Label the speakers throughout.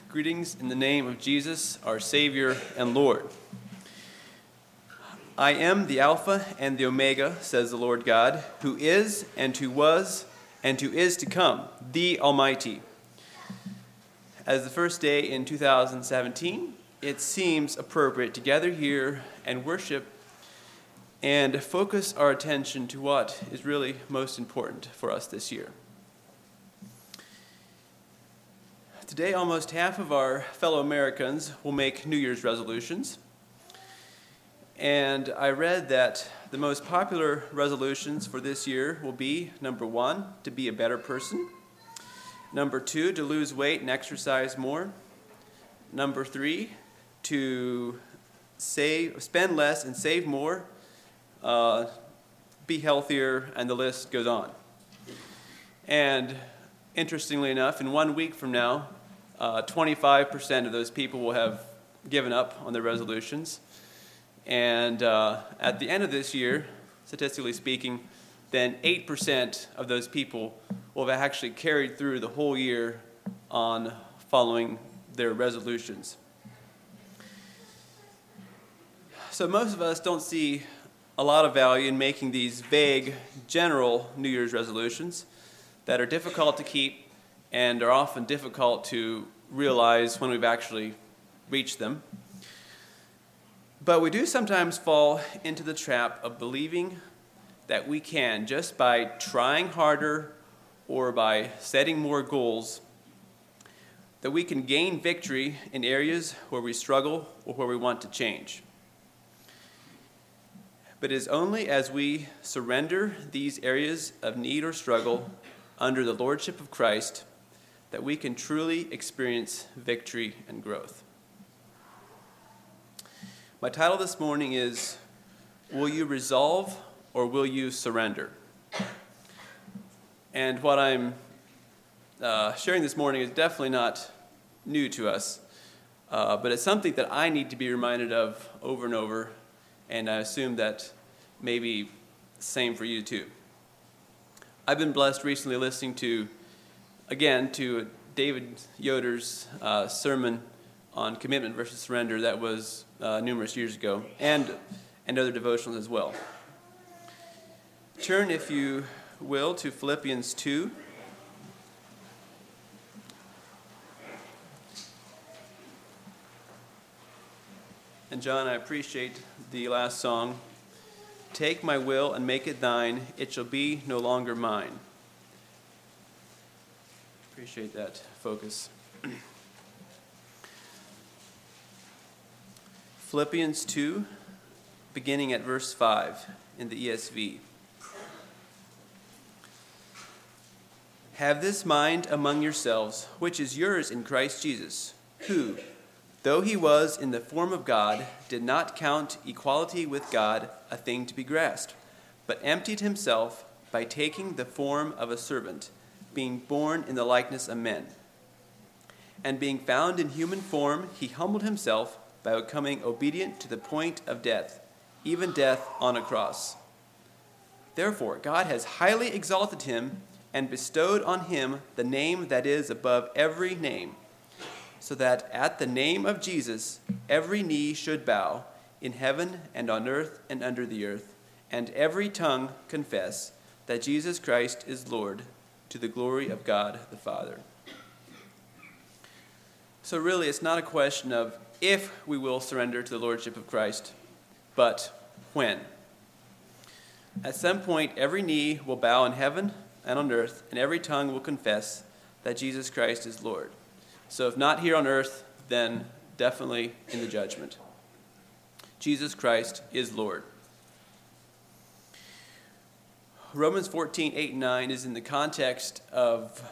Speaker 1: Greetings in the name of Jesus, our Savior and Lord. I am the Alpha and the Omega, says the Lord God, who is and who was and who is to come, the Almighty. As the first day in 2017, it seems appropriate to gather here and worship and focus our attention to what is really most important for us this year. Today, almost half of our fellow Americans will make New Year's resolutions. And I read that the most popular resolutions for this year will be, number 1, to be a better person. Number 2, to lose weight and exercise more. Number 3, to spend less and save more, be healthier, and the list goes on. And interestingly enough, in 1 week from now, 25% of those people will have given up on their resolutions. And at the end of this year, statistically speaking, then 8% of those people will have actually carried through the whole year on following their resolutions. So most of us don't see a lot of value in making these vague, general New Year's resolutions that are difficult to keep and are often difficult to realize when we've actually reached them. But we do sometimes fall into the trap of believing that we can, just by trying harder or by setting more goals, that we can gain victory in areas where we struggle or where we want to change. But it is only as we surrender these areas of need or struggle under the lordship of Christ that we can truly experience victory and growth. My title this morning is, Will You Resolve or Will You Surrender? And what I'm sharing this morning is definitely not new to us, but it's something that I need to be reminded of over and over, and I assume that may be the same for you too. I've been blessed recently listening to David Yoder's sermon on commitment versus surrender that was numerous years ago, and other devotionals as well. Turn, if you will, to Philippians 2. And John, I appreciate the last song. Take my will and make it thine, it shall be no longer mine. Appreciate that focus. Philippians 2, beginning at verse 5 in the ESV. Have this mind among yourselves, which is yours in Christ Jesus, who, though he was in the form of God, did not count equality with God a thing to be grasped, but emptied himself by taking the form of a servant, being born in the likeness of men. And being found in human form, he humbled himself by becoming obedient to the point of death, even death on a cross. Therefore, God has highly exalted him and bestowed on him the name that is above every name, so that at the name of Jesus every knee should bow, in heaven and on earth and under the earth, and every tongue confess that Jesus Christ is Lord, to the glory of God the Father. So really, it's not a question of if we will surrender to the lordship of Christ, but when. At some point, every knee will bow in heaven and on earth, and every tongue will confess that Jesus Christ is Lord. So if not here on earth, then definitely in the judgment. Jesus Christ is Lord. Romans 14, 8 and 9 is in the context of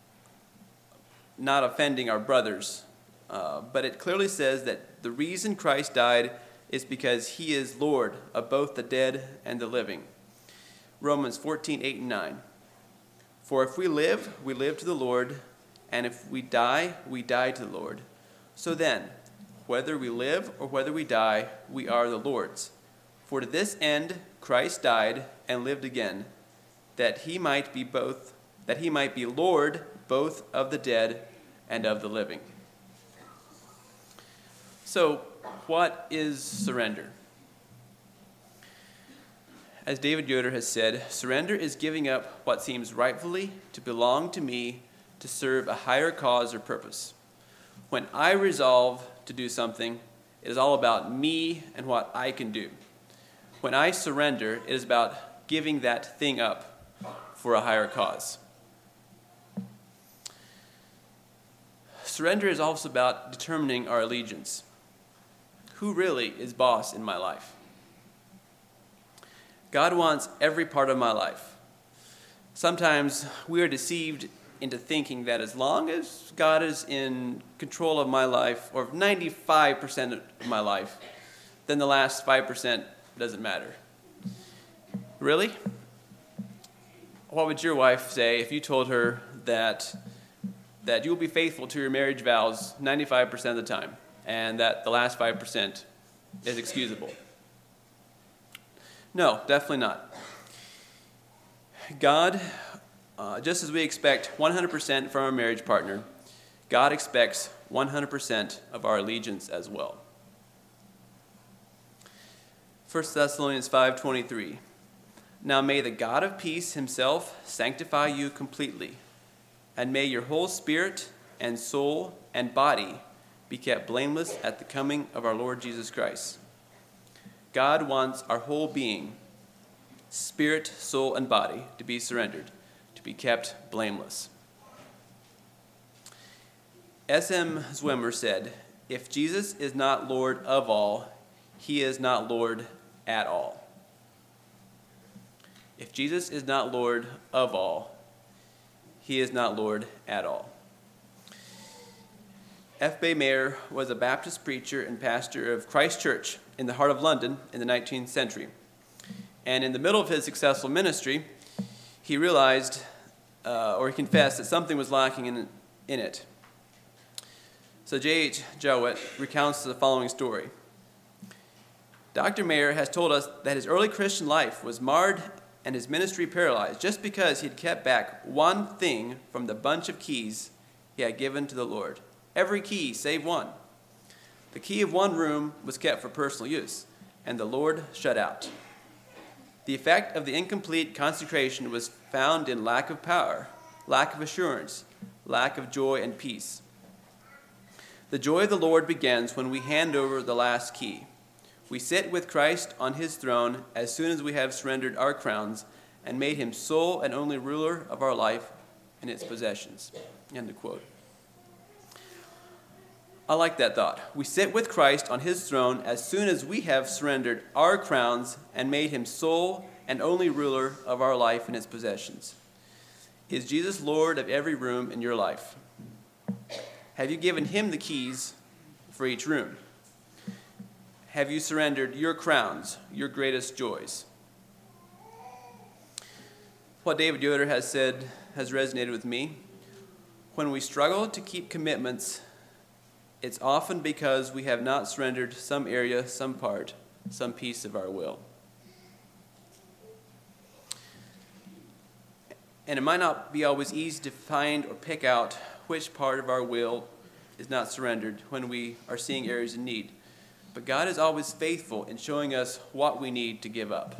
Speaker 1: not offending our brothers, but it clearly says that the reason Christ died is because he is Lord of both the dead and the living. Romans 14, 8 and 9. For if we live to the Lord, and if we die to the Lord. So then, whether we live or whether we die, we are the Lord's. For to this end Christ died and lived again, that he might be Lord both of the dead and of the living. So, what is surrender? As David Yoder has said, surrender is giving up what seems rightfully to belong to me to serve a higher cause or purpose. When I resolve to do something, it is all about me and what I can do. When I surrender, it is about giving that thing up for a higher cause. Surrender is also about determining our allegiance. Who really is boss in my life? God wants every part of my life. Sometimes we are deceived into thinking that as long as God is in control of my life, or 95% of my life, then the last 5% doesn't matter. Really? What would your wife say if you told her that you will be faithful to your marriage vows 95% of the time, and that the last 5% is excusable? No, definitely not. God, just as we expect 100% from our marriage partner, God expects 100% of our allegiance as well. 1 Thessalonians 5:23. Now may the God of peace himself sanctify you completely, and may your whole spirit and soul and body be kept blameless at the coming of our Lord Jesus Christ. God wants our whole being, spirit, soul, and body, to be surrendered, to be kept blameless. S.M. Zwimmer said, "If Jesus is not Lord of all, he is not Lord at all." If Jesus is not Lord of all, he is not Lord at all. F.B. Mayer was a Baptist preacher and pastor of Christ Church in the heart of London in the 19th century. And in the middle of his successful ministry, he realized, or he confessed, that something was lacking in it. So J.H. Jowett recounts the following story. Dr. Mayer has told us that his early Christian life was marred and his ministry paralyzed just because he had kept back one thing from the bunch of keys he had given to the Lord. Every key save one. The key of one room was kept for personal use, and the Lord shut out. The effect of the incomplete consecration was found in lack of power, lack of assurance, lack of joy and peace. The joy of the Lord begins when we hand over the last key. We sit with Christ on his throne as soon as we have surrendered our crowns and made him sole and only ruler of our life and its possessions. End of quote. I like that thought. We sit with Christ on his throne as soon as we have surrendered our crowns and made him sole and only ruler of our life and its possessions. Is Jesus Lord of every room in your life? Have you given him the keys for each room? Have you surrendered your crowns, your greatest joys? What David Yoder has said has resonated with me. When we struggle to keep commitments, it's often because we have not surrendered some area, some part, some piece of our will. And it might not be always easy to find or pick out which part of our will is not surrendered when we are seeing areas in need. But God is always faithful in showing us what we need to give up.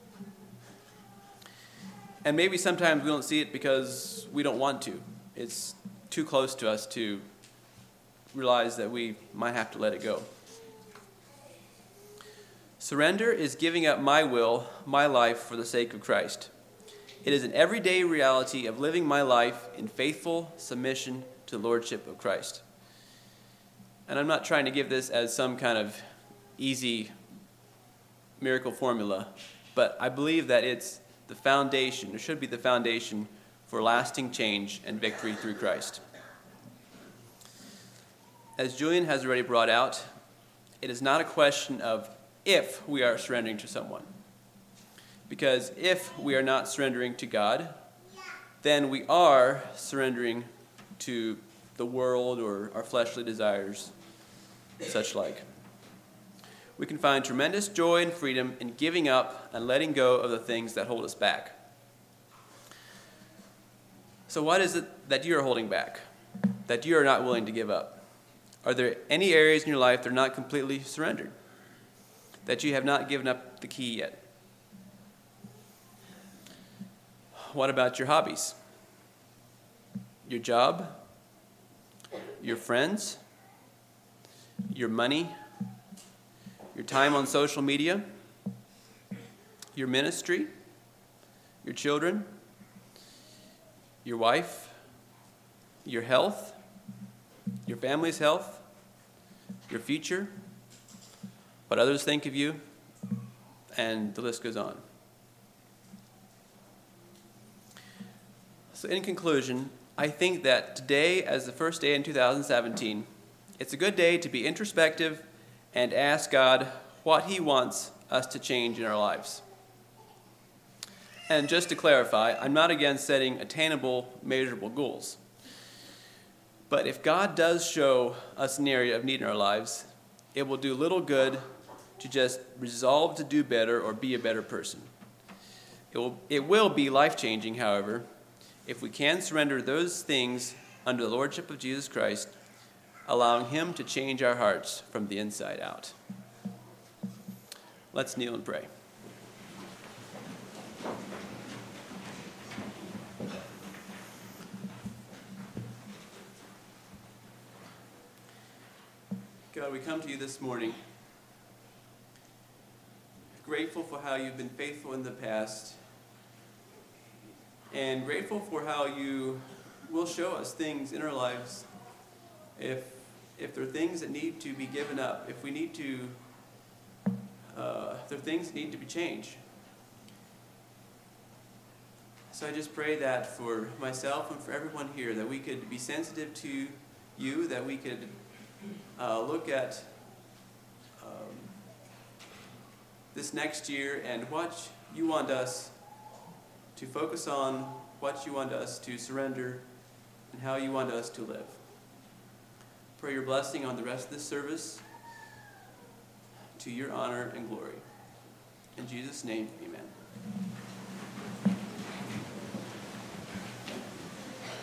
Speaker 1: And maybe sometimes we don't see it because we don't want to. It's too close to us to realize that we might have to let it go. Surrender is giving up my will, my life for the sake of Christ. It is an everyday reality of living my life in faithful submission to the Lordship of Christ. And I'm not trying to give this as some kind of easy miracle formula, but I believe that it's the foundation, or should be the foundation, for lasting change and victory through Christ. As Julian has already brought out, it is not a question of if we are surrendering to someone. Because if we are not surrendering to God, then we are surrendering to the world or our fleshly desires, such like. We can find tremendous joy and freedom in giving up and letting go of the things that hold us back. So what is it that you are holding back, that you are not willing to give up? Are there any areas in your life that are not completely surrendered? That you have not given up the key yet? What about your hobbies? Your job? Your friends? Your money? Your time on social media? Your ministry? Your children? Your wife? Your health? Your family's health? Your future? What others think of you? And the list goes on. So in conclusion, I think that today, as the first day in 2017, it's a good day to be introspective and ask God what He wants us to change in our lives. And just to clarify, I'm not against setting attainable, measurable goals. But if God does show us an area of need in our lives, it will do little good to just resolve to do better or be a better person. It will be life-changing, however, if we can surrender those things under the lordship of Jesus Christ, allowing Him to change our hearts from the inside out. Let's kneel and pray. God, we come to you this morning, grateful for how you've been faithful in the past, and grateful for how you will show us things in our lives if there are things that need to be given up, if there are things that need to be changed. So I just pray that for myself and for everyone here, that we could be sensitive to you, that we could look at this next year and what you want us to focus on, what you want us to surrender, and how you want us to live. Pray your blessing on the rest of this service, to your honor and glory. In Jesus' name, amen.